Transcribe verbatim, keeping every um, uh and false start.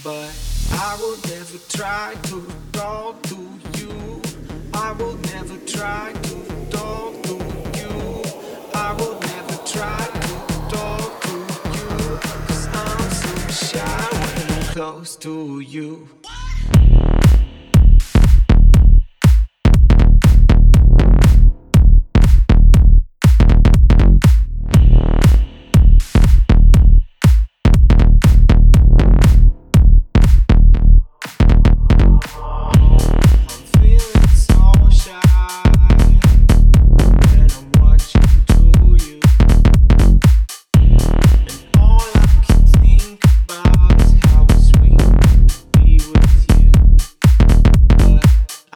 but I will never try to talk to you. I will never try to talk to you. I will never try to talk to you, 'cause I'm so shy when I'm close to you.